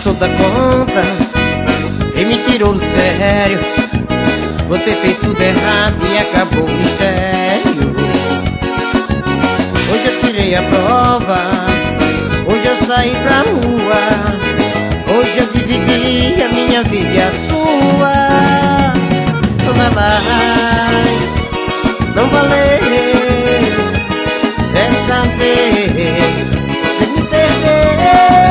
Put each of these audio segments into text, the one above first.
passou da conta e me tirou do sério. Você fez tudo errado e acabou o mistério. Hoje eu tirei a prova, hoje eu saí pra rua, hoje eu dividi a minha vida e a sua. Não dá mais, não valeu dessa vez. Você me perdeu.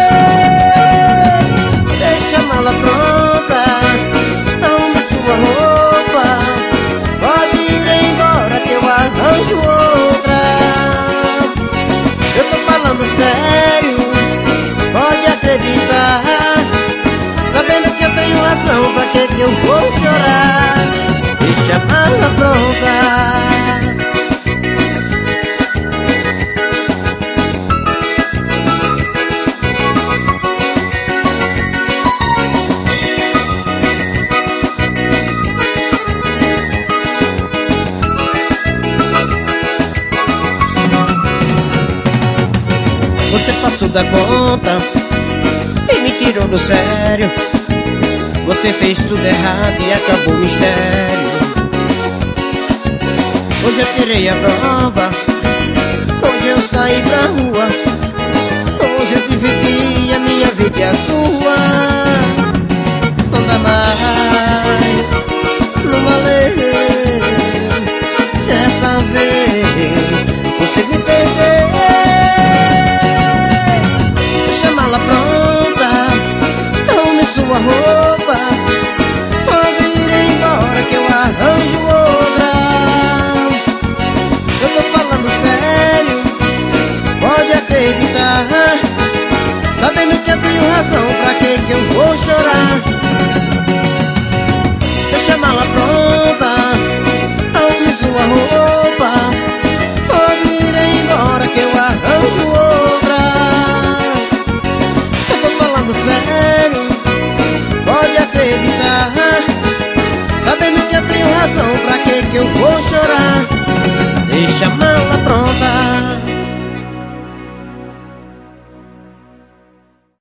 Deixa a mala pronta, arrume sua roupa, pode ir embora que eu arranjo outra. Eu tô falando sério, pode acreditar. Sabendo que eu tenho razão, pra que eu vou chorar? Deixa a mala pronta. Você passou da conta e me tirou do sério. Você fez tudo errado e acabou o mistério. Hoje eu tirei a prova, hoje eu saí pra rua, hoje eu dividi a minha vida e a sua. Não dá mais, não valeu